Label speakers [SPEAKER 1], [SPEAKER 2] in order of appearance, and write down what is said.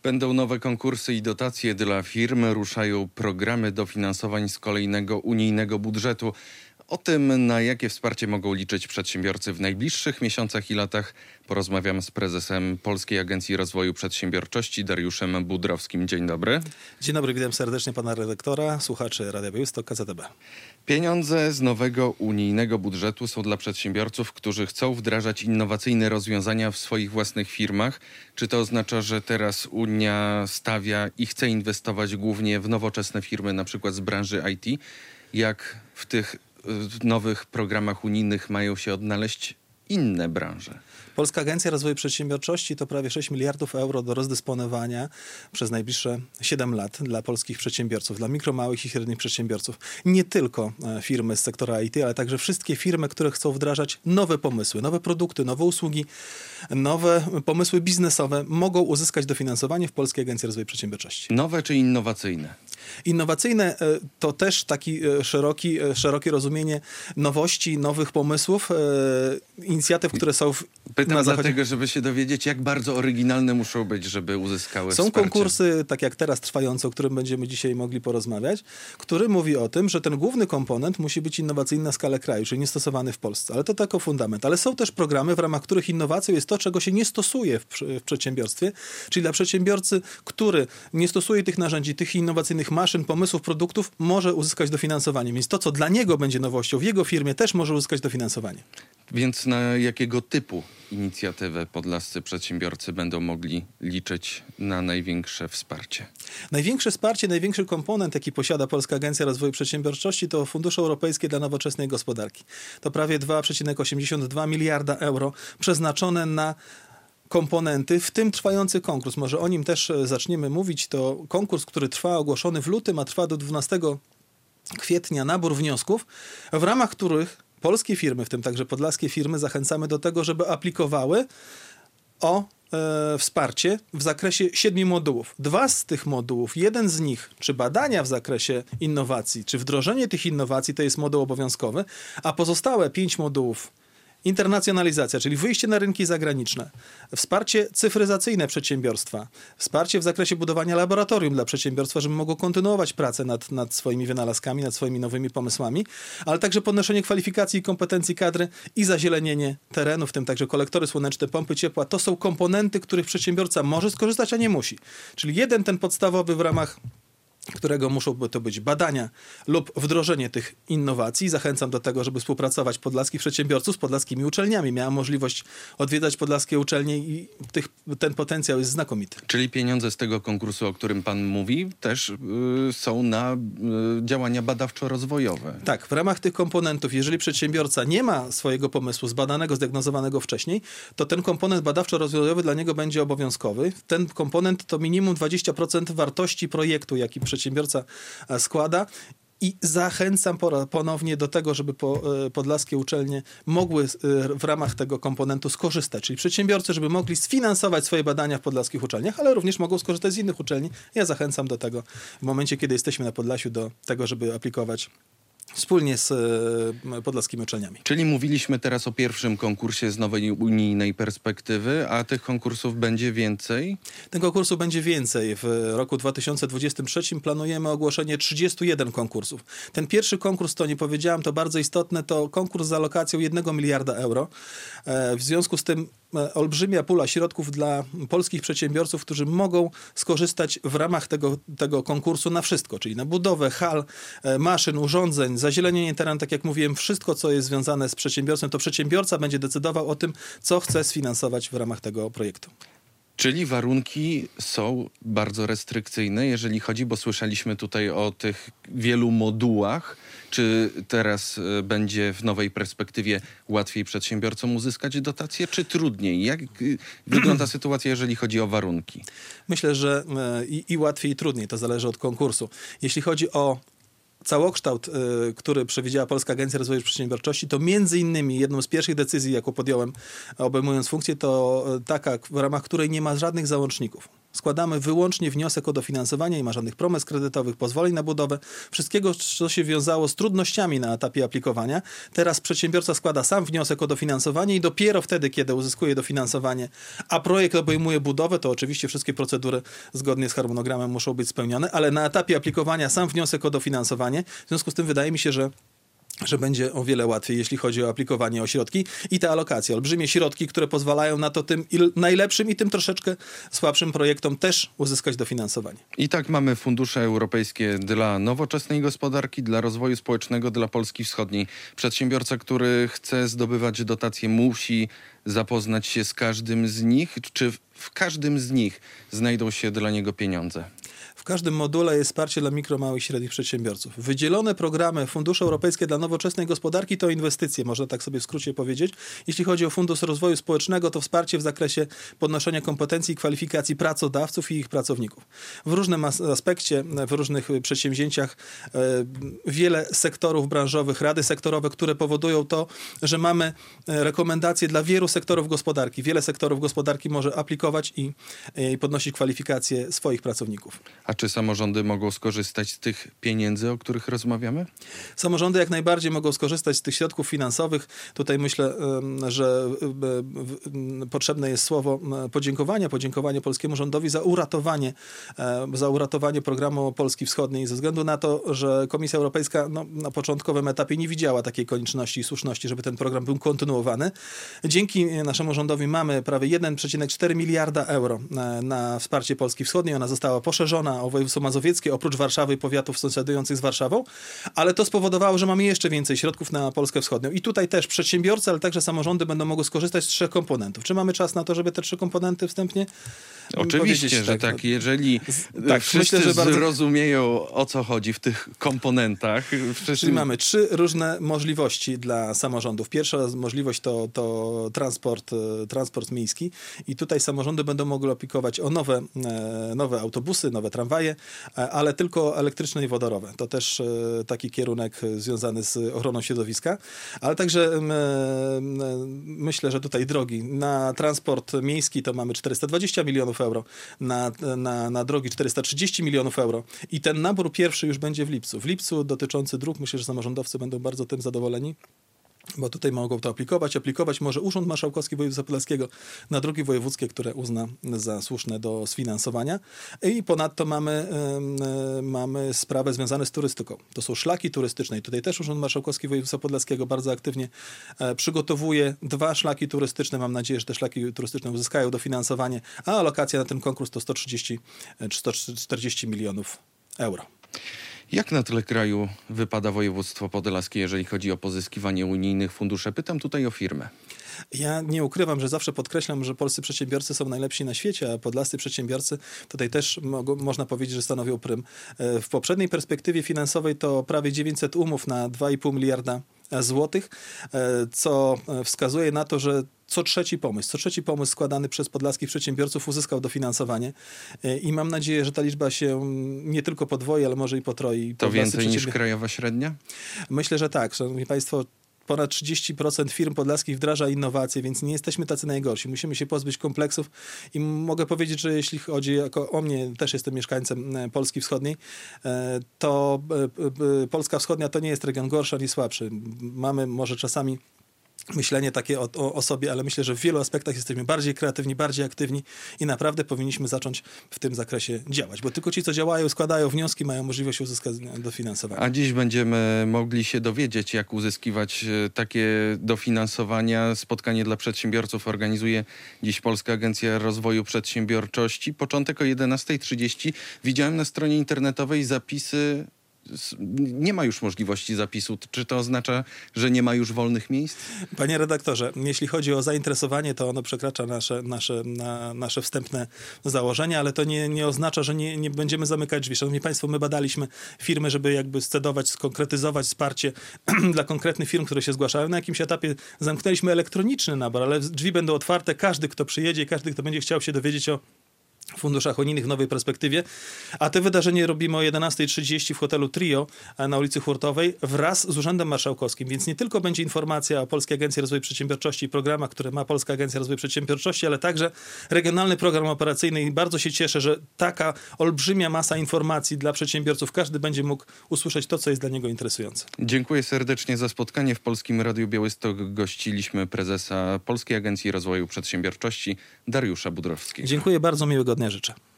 [SPEAKER 1] Będą nowe konkursy i dotacje dla firm, ruszają programy dofinansowań z kolejnego unijnego budżetu. O tym, na jakie wsparcie mogą liczyć przedsiębiorcy w najbliższych miesiącach i latach, porozmawiam z prezesem Polskiej Agencji Rozwoju Przedsiębiorczości Dariuszem Budrowskim. Dzień dobry.
[SPEAKER 2] Dzień dobry, witam serdecznie pana redaktora, słuchaczy Radia Białystok, KZTB.
[SPEAKER 1] Pieniądze z nowego unijnego budżetu są dla przedsiębiorców, którzy chcą wdrażać innowacyjne rozwiązania w swoich własnych firmach. Czy to oznacza, że teraz Unia stawia i chce inwestować głównie w nowoczesne firmy, na przykład z branży IT? Jak w tych nowych programach unijnych mają się odnaleźć inne branże?
[SPEAKER 2] Polska Agencja Rozwoju Przedsiębiorczości to prawie 6 miliardów euro do rozdysponowania przez najbliższe 7 lat dla polskich przedsiębiorców, dla mikro, małych i średnich przedsiębiorców. Nie tylko firmy z sektora IT, ale także wszystkie firmy, które chcą wdrażać nowe pomysły, nowe produkty, nowe usługi, nowe pomysły biznesowe mogą uzyskać dofinansowanie w Polskiej Agencji Rozwoju Przedsiębiorczości.
[SPEAKER 1] Nowe czy innowacyjne?
[SPEAKER 2] Innowacyjne to też taki szerokie rozumienie nowości, nowych pomysłów, inicjatyw, które są
[SPEAKER 1] Pytam dlatego, żeby się dowiedzieć, jak bardzo oryginalne muszą być, żeby uzyskały
[SPEAKER 2] wsparcie.
[SPEAKER 1] Są
[SPEAKER 2] konkursy, tak jak teraz trwające, o którym będziemy dzisiaj mogli porozmawiać, który mówi o tym, że ten główny komponent musi być innowacyjny na skalę kraju, czyli niestosowany w Polsce. Ale to tylko fundament. Ale są też programy, w ramach których innowacją jest to, czego się nie stosuje w przedsiębiorstwie, czyli dla przedsiębiorcy, który nie stosuje tych narzędzi, tych innowacyjnych maszyn, pomysłów, produktów, może uzyskać dofinansowanie. Więc to, co dla niego będzie nowością w jego firmie, też może uzyskać dofinansowanie.
[SPEAKER 1] Więc na jakiego typu inicjatywę podlascy przedsiębiorcy będą mogli liczyć na największe wsparcie?
[SPEAKER 2] Największe wsparcie, największy komponent, jaki posiada Polska Agencja Rozwoju Przedsiębiorczości, to Fundusze Europejskie dla Nowoczesnej Gospodarki. To prawie 2,82 miliarda euro przeznaczone na komponenty, w tym trwający konkurs. Może o nim też zaczniemy mówić. To konkurs, który trwa, ogłoszony w lutym, a trwa do 12 kwietnia nabór wniosków, w ramach których polskie firmy, w tym także podlaskie firmy, zachęcamy do tego, żeby aplikowały o wsparcie w zakresie 7 modułów. 2 z tych modułów, jeden z nich, czy badania w zakresie innowacji, czy wdrożenie tych innowacji, to jest moduł obowiązkowy, a pozostałe 5 modułów internacjonalizacja, czyli wyjście na rynki zagraniczne, wsparcie cyfryzacyjne przedsiębiorstwa, wsparcie w zakresie budowania laboratorium dla przedsiębiorstwa, żeby mogło kontynuować pracę nad swoimi wynalazkami, nad swoimi nowymi pomysłami, ale także podnoszenie kwalifikacji i kompetencji kadry i zazielenienie terenu, w tym także kolektory słoneczne, pompy ciepła. To są komponenty, których przedsiębiorca może skorzystać, a nie musi. Czyli jeden ten podstawowy, w ramach którego muszą to być badania lub wdrożenie tych innowacji. Zachęcam do tego, żeby współpracować podlaskich przedsiębiorców z podlaskimi uczelniami. Miałem możliwość odwiedzać podlaskie uczelnie i ten potencjał jest znakomity.
[SPEAKER 1] Czyli pieniądze z tego konkursu, o którym pan mówi, też są na działania badawczo-rozwojowe.
[SPEAKER 2] Tak, w ramach tych komponentów, jeżeli przedsiębiorca nie ma swojego pomysłu zbadanego, zdiagnozowanego wcześniej, to ten komponent badawczo-rozwojowy dla niego będzie obowiązkowy. Ten komponent to minimum 20% wartości projektu, jaki przedsiębiorca składa. I zachęcam ponownie do tego, żeby podlaskie uczelnie mogły w ramach tego komponentu skorzystać. Czyli przedsiębiorcy, żeby mogli sfinansować swoje badania w podlaskich uczelniach, ale również mogą skorzystać z innych uczelni. Ja zachęcam do tego w momencie, kiedy jesteśmy na Podlasiu, do tego, żeby aplikować wspólnie z podlaskimi uczelniami.
[SPEAKER 1] Czyli mówiliśmy teraz o pierwszym konkursie z nowej unijnej perspektywy, a tych konkursów będzie więcej?
[SPEAKER 2] Tych konkursów będzie więcej. W roku 2023 planujemy ogłoszenie 31 konkursów. Ten pierwszy konkurs, to nie powiedziałem, to bardzo istotne, to konkurs z alokacją 1 miliarda euro. W związku z tym olbrzymia pula środków dla polskich przedsiębiorców, którzy mogą skorzystać w ramach tego konkursu na wszystko, czyli na budowę hal, maszyn, urządzeń, zazielenienie terenu, tak jak mówiłem, wszystko, co jest związane z przedsiębiorstwem, to przedsiębiorca będzie decydował o tym, co chce sfinansować w ramach tego projektu.
[SPEAKER 1] Czyli warunki są bardzo restrykcyjne, jeżeli chodzi, bo słyszeliśmy tutaj o tych wielu modułach. Czy teraz będzie w nowej perspektywie łatwiej przedsiębiorcom uzyskać dotacje, czy trudniej? Jak wygląda sytuacja, jeżeli chodzi o warunki?
[SPEAKER 2] Myślę, że i łatwiej, i trudniej. To zależy od konkursu. Jeśli chodzi o całokształt, który przewidziała Polska Agencja Rozwoju Przedsiębiorczości, to między innymi jedną z pierwszych decyzji, jaką podjąłem, obejmując funkcję, to taka, w ramach której nie ma żadnych załączników. składamy wyłącznie wniosek o dofinansowanie, nie ma żadnych promes kredytowych, pozwoleń na budowę, wszystkiego, co się wiązało z trudnościami na etapie aplikowania. Teraz przedsiębiorca składa sam wniosek o dofinansowanie i dopiero wtedy, kiedy uzyskuje dofinansowanie, a projekt obejmuje budowę, to oczywiście wszystkie procedury zgodnie z harmonogramem muszą być spełnione, ale na etapie aplikowania sam wniosek o dofinansowanie, w związku z tym wydaje mi się, że będzie o wiele łatwiej, jeśli chodzi o aplikowanie o środki i te alokacje. Olbrzymie środki, które pozwalają na to tym najlepszym i tym troszeczkę słabszym projektom też uzyskać dofinansowanie.
[SPEAKER 1] I tak mamy fundusze europejskie dla nowoczesnej gospodarki, dla rozwoju społecznego, dla Polski Wschodniej. Przedsiębiorca, który chce zdobywać dotacje, musi zapoznać się z każdym z nich. Czy w każdym z nich znajdą się dla niego pieniądze?
[SPEAKER 2] W każdym module jest wsparcie dla mikro, małych i średnich przedsiębiorców. Wydzielone programy Fundusze Europejskie dla Nowoczesnej Gospodarki to inwestycje, można tak sobie w skrócie powiedzieć. Jeśli chodzi o Fundusz Rozwoju Społecznego, to wsparcie w zakresie podnoszenia kompetencji i kwalifikacji pracodawców i ich pracowników. W różnym aspekcie, w różnych przedsięwzięciach wiele sektorów branżowych, rady sektorowe, które powodują to, że mamy rekomendacje dla wielu sektorów gospodarki. Wiele sektorów gospodarki może aplikować i podnosić kwalifikacje swoich pracowników.
[SPEAKER 1] A czy samorządy mogą skorzystać z tych pieniędzy, o których rozmawiamy?
[SPEAKER 2] Samorządy jak najbardziej mogą skorzystać z tych środków finansowych. Tutaj myślę, że potrzebne jest słowo podziękowania. Podziękowanie polskiemu rządowi za uratowanie programu Polski Wschodniej ze względu na to, że Komisja Europejska na początkowym etapie nie widziała takiej konieczności i słuszności, żeby ten program był kontynuowany. Dzięki naszemu rządowi mamy prawie 1,4 miliarda euro na wsparcie Polski Wschodniej. Ona została poszerzona o województwo mazowieckie, oprócz Warszawy i powiatów sąsiadujących z Warszawą, ale to spowodowało, że mamy jeszcze więcej środków na Polskę Wschodnią. I tutaj też przedsiębiorcy, ale także samorządy będą mogły skorzystać z 3 komponentów. Czy mamy czas na to, żeby te 3 komponenty wstępnie
[SPEAKER 1] Oczywiście, że tak. Jeżeli wszyscy myślę, że zrozumieją, o co chodzi w tych komponentach.
[SPEAKER 2] Czyli mamy 3 różne możliwości dla samorządów. Pierwsza możliwość to transport miejski i tutaj samorządy będą mogły aplikować o nowe autobusy, nowe tramwaje, ale tylko elektryczne i wodorowe. To też taki kierunek związany z ochroną środowiska, ale także myślę, że tutaj drogi. Na transport miejski to mamy 420 milionów euro, na drogi 430 milionów euro i ten nabór pierwszy już będzie w lipcu. W lipcu dotyczący dróg, myślę, że samorządowcy będą bardzo tym zadowoleni, bo tutaj mogą to aplikować. Aplikować może Urząd Marszałkowski Województwa Podlaskiego na drogi wojewódzkie, które uzna za słuszne do sfinansowania. I ponadto mamy sprawę związaną z turystyką. To są szlaki turystyczne. I tutaj też Urząd Marszałkowski Województwa Podlaskiego bardzo aktywnie przygotowuje 2 szlaki turystyczne. Mam nadzieję, że te szlaki turystyczne uzyskają dofinansowanie, a alokacja na ten konkurs to 140 milionów euro.
[SPEAKER 1] Jak na tle kraju wypada województwo podlaskie, jeżeli chodzi o pozyskiwanie unijnych funduszy? Pytam tutaj o firmę.
[SPEAKER 2] Ja nie ukrywam, że zawsze podkreślam, że polscy przedsiębiorcy są najlepsi na świecie, a podlascy przedsiębiorcy tutaj też można powiedzieć, że stanowią prym. W poprzedniej perspektywie finansowej to prawie 900 umów na 2,5 miliarda złotych, co wskazuje na to, że co trzeci pomysł składany przez podlaskich przedsiębiorców uzyskał dofinansowanie i mam nadzieję, że ta liczba się nie tylko podwoi, ale może i potroi.
[SPEAKER 1] To więcej niż krajowa średnia?
[SPEAKER 2] Myślę, że tak. Szanowni Państwo, ponad 30% firm podlaskich wdraża innowacje, więc nie jesteśmy tacy najgorsi. Musimy się pozbyć kompleksów i mogę powiedzieć, że jeśli chodzi o mnie, też jestem mieszkańcem Polski Wschodniej, to Polska Wschodnia to nie jest region gorszy ani słabszy. Mamy może czasami myślenie takie o sobie, ale myślę, że w wielu aspektach jesteśmy bardziej kreatywni, bardziej aktywni i naprawdę powinniśmy zacząć w tym zakresie działać, bo tylko ci, co działają, składają wnioski, mają możliwość uzyskania dofinansowania.
[SPEAKER 1] A dziś będziemy mogli się dowiedzieć, jak uzyskiwać takie dofinansowania. Spotkanie dla przedsiębiorców organizuje dziś Polska Agencja Rozwoju Przedsiębiorczości. Początek o 11:30. Widziałem na stronie internetowej zapisy. Nie ma już możliwości zapisu. Czy to oznacza, że nie ma już wolnych miejsc?
[SPEAKER 2] Panie redaktorze, jeśli chodzi o zainteresowanie, to ono przekracza nasze wstępne założenia, ale to nie oznacza, że nie będziemy zamykać drzwi. Szanowni Państwo, my badaliśmy firmy, żeby jakby scedować, skonkretyzować wsparcie dla konkretnych firm, które się zgłaszają. Na jakimś etapie zamknęliśmy elektroniczny nabór, ale drzwi będą otwarte. Każdy, kto przyjedzie, każdy, kto będzie chciał się dowiedzieć o funduszach unijnych w nowej perspektywie. A te wydarzenie robimy o 11:30 w hotelu Trio na ulicy Hurtowej wraz z Urzędem Marszałkowskim. Więc nie tylko będzie informacja o Polskiej Agencji Rozwoju Przedsiębiorczości i programach, które ma Polska Agencja Rozwoju Przedsiębiorczości, ale także regionalny program operacyjny i bardzo się cieszę, że taka olbrzymia masa informacji dla przedsiębiorców, każdy będzie mógł usłyszeć to, co jest dla niego interesujące.
[SPEAKER 1] Dziękuję serdecznie za spotkanie. W Polskim Radiu Białystok gościliśmy prezesa Polskiej Agencji Rozwoju Przedsiębiorczości Dariusza Budrowskiego.
[SPEAKER 2] Dziękuję bardzo, miłego dnia życzę.